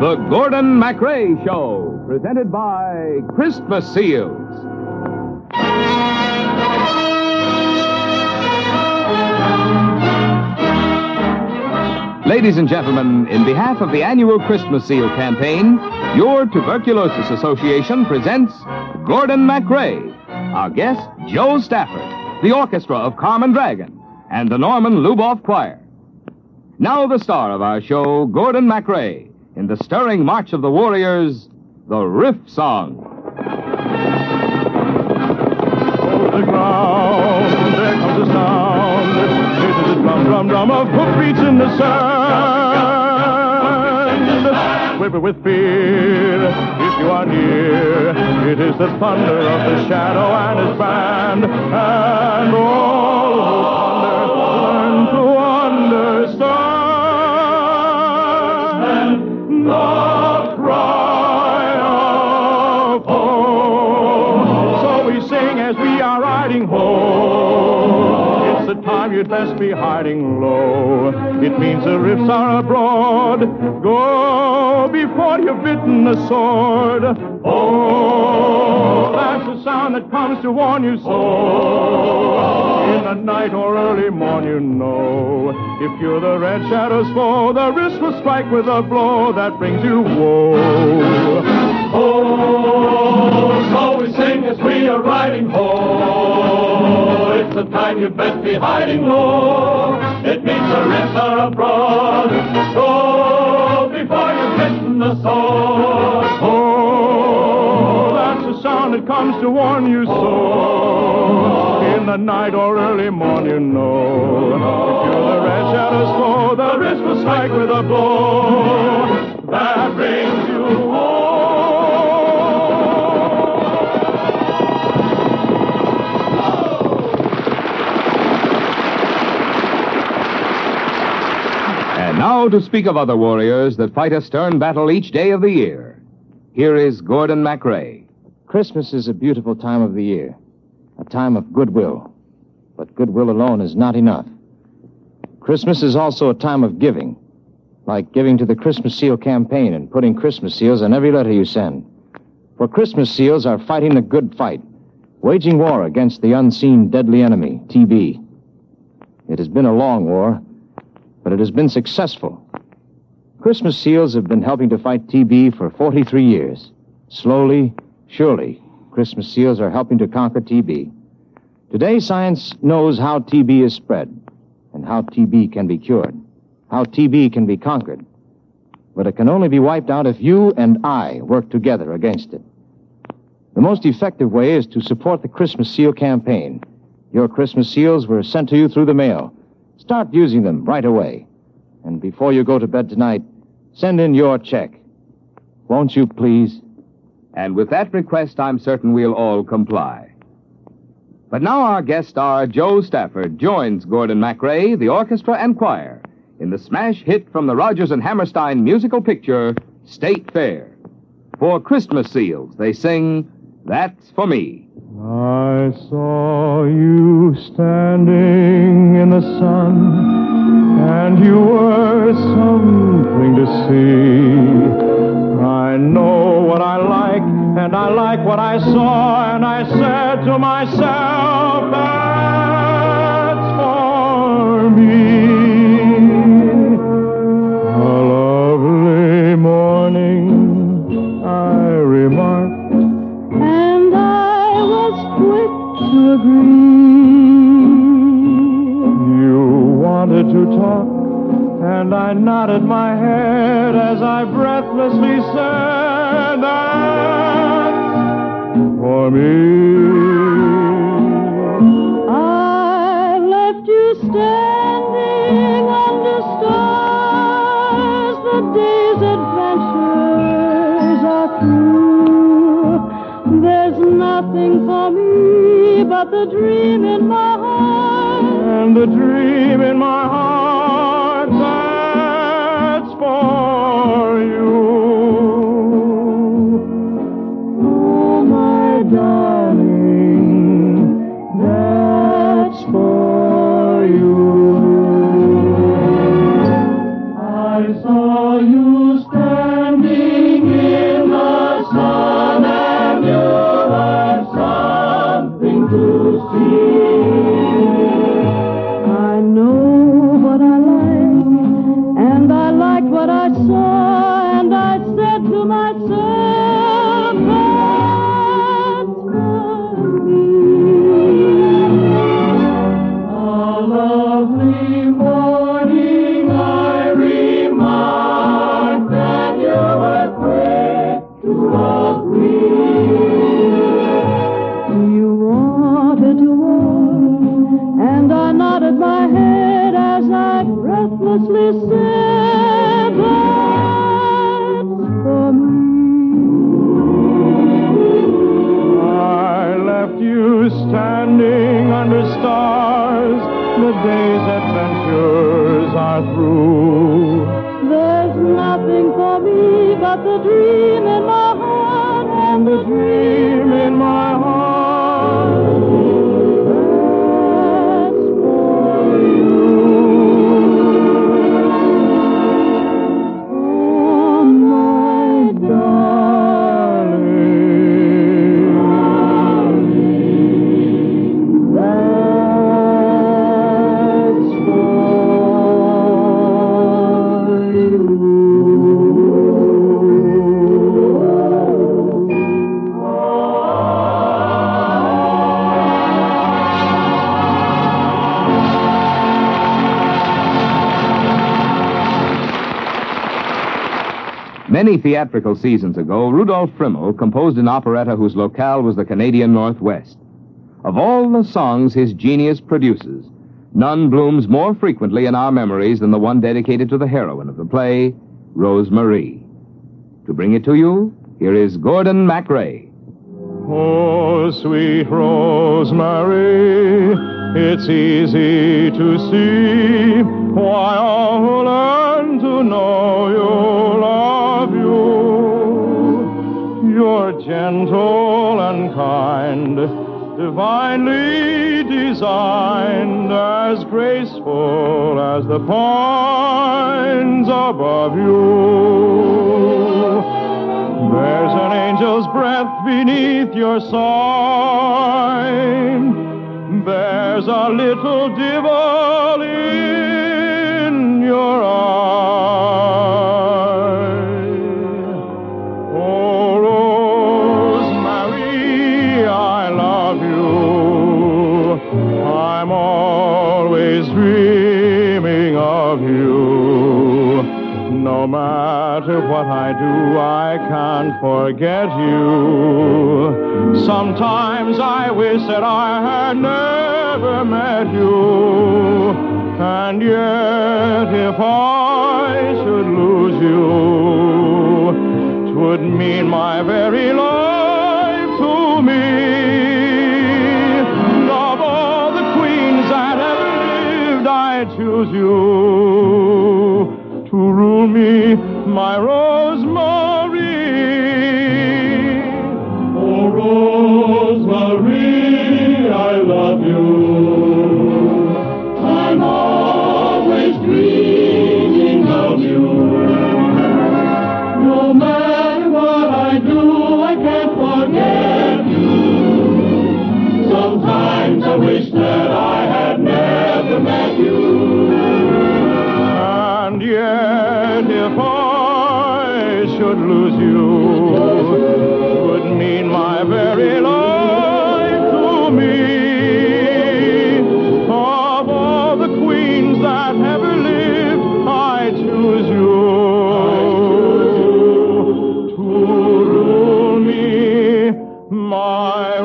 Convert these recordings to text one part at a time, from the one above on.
The Gordon MacRae Show, presented by Christmas Seals. Ladies and gentlemen, in behalf of the annual Christmas Seal campaign, your Tuberculosis Association presents Gordon MacRae. Our guest, Joe Stafford, the orchestra of Carmen Dragon, and the Norman Luboff Choir. Now the star of our show, Gordon MacRae, in the stirring March of the Warriors, the Riff Song. Over the ground, there comes a sound. It is the drum, drum, drum of hoofbeats in the sand. Quiver with fear, if you are near. It is the thunder of the shadow and his band. And all who ponder learn to understand. The cry of home. So we sing as we are riding home. It's the time you'd best be hiding low. It means the riffs are abroad. Go before you've bitten the sword. Oh, that's the sound that comes to warn you so. In the night or early morn, you know, if you're the red shadow's foe, the wrist will strike with a blow that brings you woe. Oh, so we sing as we are riding home. It's the time you'd best be hiding low. It means the riffs are abroad. Go before you've bitten the sword. Oh, that's the sound that comes to warn you so. In the night or early morn, you know, if you're the red shadow's foe, the wrist will strike with a blow that brings you home. And now to speak of other warriors that fight a stern battle each day of the year. Here is Gordon MacRae. Christmas is a beautiful time of the year. A time of goodwill. But goodwill alone is not enough. Christmas is also a time of giving. Like giving to the Christmas Seal campaign and putting Christmas seals on every letter you send. For Christmas seals are fighting the good fight. Waging war against the unseen deadly enemy, TB. It has been a long war, but it has been successful. Christmas seals have been helping to fight TB for 43 years. Slowly, surely, Christmas seals are helping to conquer TB. Today, science knows how TB is spread and how TB can be cured, how TB can be conquered. But it can only be wiped out if you and I work together against it. The most effective way is to support the Christmas Seal campaign. Your Christmas seals were sent to you through the mail. Start using them right away. And before you go to bed tonight, send in your check. Won't you, please? And with that request, I'm certain we'll all comply. But now our guest star, Joe Stafford, joins Gordon MacRae, the orchestra and choir, in the smash hit from the Rodgers and Hammerstein musical picture, State Fair. For Christmas seals, they sing, That's for Me. I saw you standing in the sun, and you were something to see. I know what I like, and I like what I saw, and I said to myself, that's for me. A lovely morning, I remarked, and I was quick to agree. You wanted to talk, and I nodded my head as I breathlessly said, that's for me. I left you standing under stars. The day's adventures are through. There's nothing for me but the dream in my heart. And the dream in my heart, that's for you. Oh, my darling, that's for you. I saw you standing I know what I like, and I liked what I saw, and I said to myself, that's for me. A lovely morning I remarked that you were quick to agree. You wanted to walk, and I nodded my head as I breathlessly said, that's for me. I left you standing under stars. The day's adventures are through. There's nothing for me but the dream in my heart and the dream in my heart. That's for you. Oh, my darling. That's for Many theatrical seasons ago, Rudolf Frimmel composed an operetta whose locale was the Canadian Northwest. Of all the songs his genius produces, none blooms more frequently in our memories than the one dedicated to the heroine of the play, Rose Marie. To bring it to you, here is Gordon MacRae. Oh, sweet Rosemary, it's easy to see why all who learn to know you love you. You're gentle and kind, divinely designed, as graceful as the pines above you. There's an angel's breath beneath your sign. There's a little devil in your eye. Oh, Rosemary, I love you. I'm always dreaming of you. No matter what I do, I can't forget you. Sometimes I wish that I had never met you. And yet, if I should lose you, 'twould mean my very life to me. Of all the queens that ever lived, I choose you to rule me, my Rosemary. Oh, Rosemary, I love you. I'm always dreaming of you. No matter what I do, I can't forget you. Sometimes I wish that I had never met you. And yet, if I should lose you, it would mean my very life to me. Of all the queens that ever lived, I choose you to rule me, my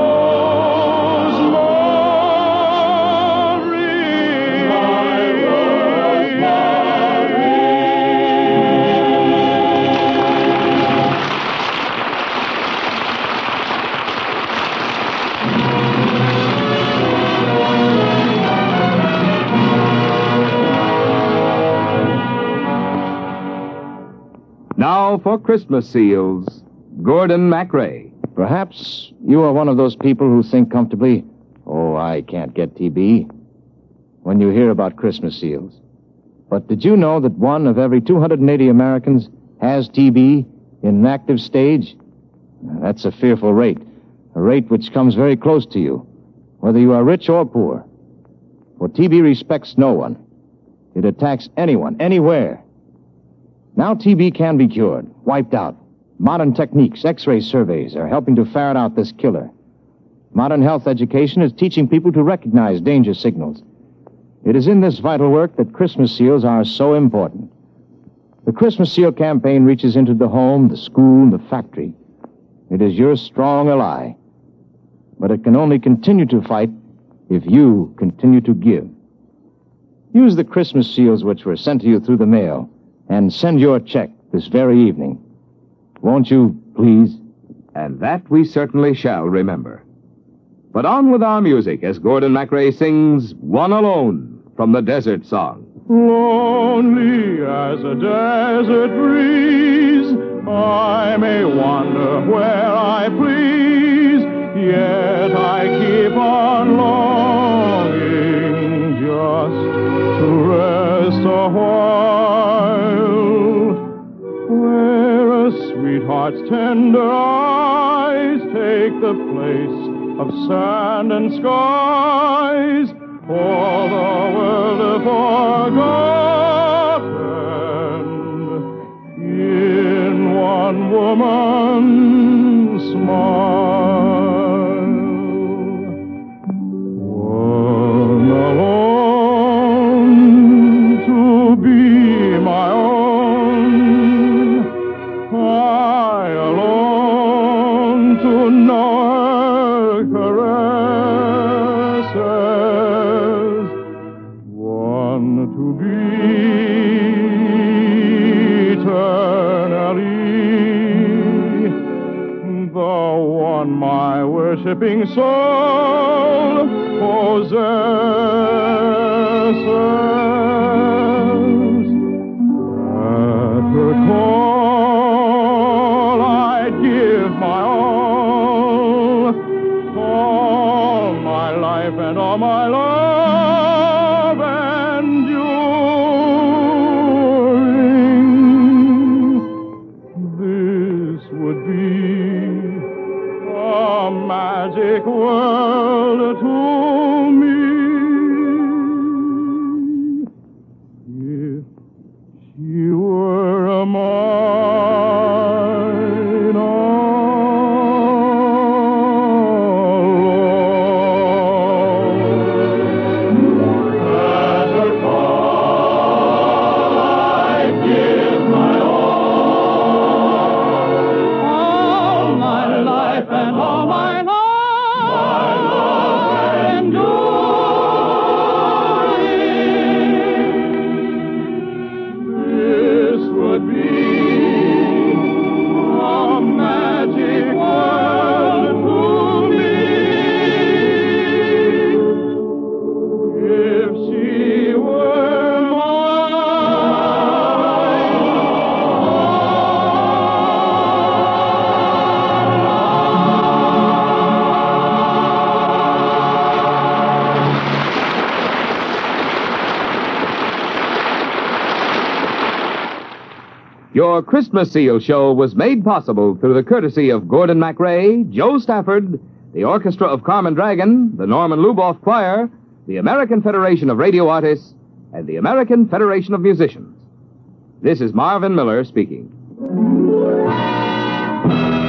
Now for Christmas seals, Gordon MacRae. Perhaps you are one of those people who think comfortably, oh, I can't get TB, when you hear about Christmas seals. But did you know that 1 of every 280 Americans has TB in an active stage? That's a fearful rate, a rate which comes very close to you whether you are rich or poor. For TB respects no one. It attacks anyone, anywhere. Now TB can be cured, wiped out. Modern techniques, X-ray surveys are helping to ferret out this killer. Modern health education is teaching people to recognize danger signals. It is in this vital work that Christmas seals are so important. The Christmas Seal campaign reaches into the home, the school, the factory. It is your strong ally. But it can only continue to fight if you continue to give. Use the Christmas seals which were sent to you through the mail and send your check this very evening. Won't you, please? And that we certainly shall remember. But on with our music as Gordon MacRae sings One Alone from the Desert Song. Lonely as a desert breeze, I may wander where I please, yet I keep on longing just to rest a while, where a sweetheart's tender eyes take the place of sand and skies, all the world forgotten in one woman's smile. One alone to be my own, I alone to know her caresses, one to be eternally, the one my worshipping soul possesses. At her call I'd give my all my life and all my love enduring. This would be a magic world to me if she were mine alone. At her call I give my all my life and all my love enduring. This would be a magic world to me if she were Your Christmas Seal Show was made possible through the courtesy of Gordon MacRae, Joe Stafford, the Orchestra of Carmen Dragon, the Norman Luboff Choir, the American Federation of Radio Artists, and the American Federation of Musicians. This is Marvin Miller speaking.